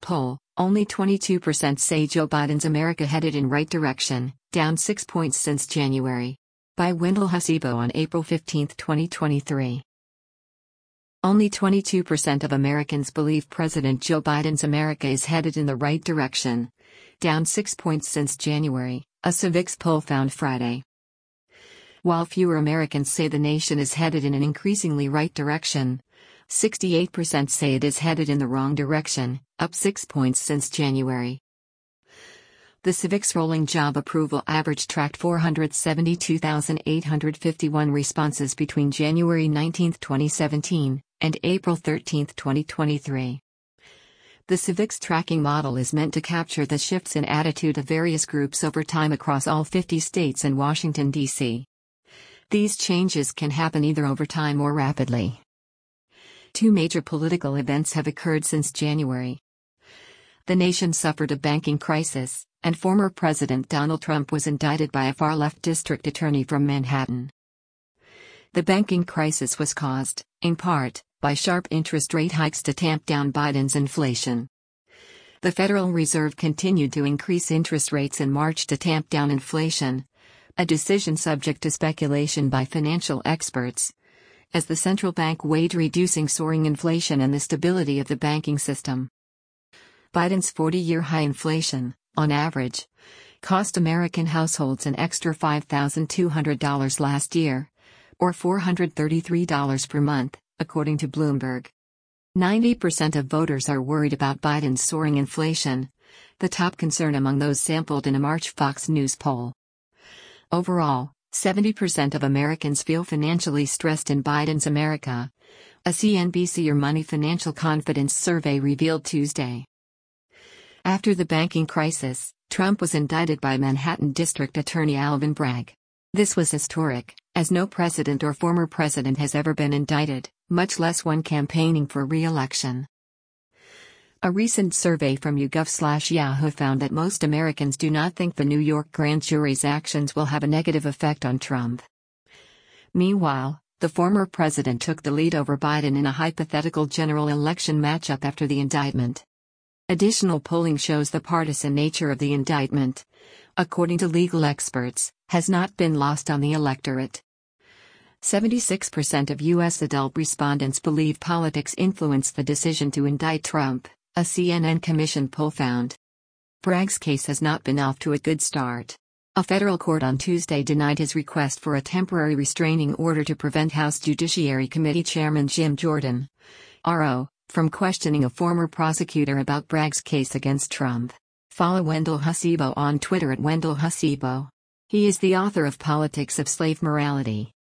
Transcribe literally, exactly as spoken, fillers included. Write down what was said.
poll, only twenty-two percent say Joe Biden's America headed in right direction, down six points since January. By Wendell Hasibo on April fifteenth, twenty twenty-three. Only twenty-two percent of Americans believe President Joe Biden's America is headed in the right direction, down six points since January, a Civiqs poll found Friday. While fewer Americans say the nation is headed in an increasingly right direction, sixty-eight percent say it is headed in the wrong direction, up six points since January. The Civiqs rolling job approval average tracked four hundred seventy-two thousand eight hundred fifty-one responses between January nineteenth, twenty seventeen, and April thirteenth, twenty twenty-three. The Civiqs tracking model is meant to capture the shifts in attitude of various groups over time across all fifty states and Washington, D C These changes can happen either over time or rapidly. Two major political events have occurred since January. The nation suffered a banking crisis, and former President Donald Trump was indicted by a far-left district attorney from Manhattan. The banking crisis was caused, in part, by sharp interest rate hikes to tamp down Biden's inflation. The Federal Reserve continued to increase interest rates in March to tamp down inflation, a decision subject to speculation by financial experts, as the central bank weighed reducing soaring inflation and the stability of the banking system. Biden's forty-year high inflation, on average, cost American households an extra five thousand two hundred dollars last year, or four hundred thirty-three dollars per month, according to Bloomberg. ninety percent of voters are worried about Biden's soaring inflation, the top concern among those sampled in a March Fox News poll. Overall, seventy percent of Americans feel financially stressed in Biden's America, a C N B C Your Money financial confidence survey revealed Tuesday. After the banking crisis, Trump was indicted by Manhattan District Attorney Alvin Bragg. This was historic, as no president or former president has ever been indicted, much less one campaigning for re-election. A recent survey from YouGov slash Yahoo found that most Americans do not think the New York grand jury's actions will have a negative effect on Trump. Meanwhile, the former president took the lead over Biden in a hypothetical general election matchup after the indictment. Additional polling shows the partisan nature of the indictment, according to legal experts, has not been lost on the electorate. seventy-six percent of U S adult respondents believe politics influenced the decision to indict Trump, a C N N Commission poll found. Bragg's case has not been off to a good start. A federal court on Tuesday denied his request for a temporary restraining order to prevent House Judiciary Committee Chairman Jim Jordan, R O, from questioning a former prosecutor about Bragg's case against Trump. Follow Wendell Hasibo on Twitter at Wendell Hasibo. He is the author of Politics of Slave Morality.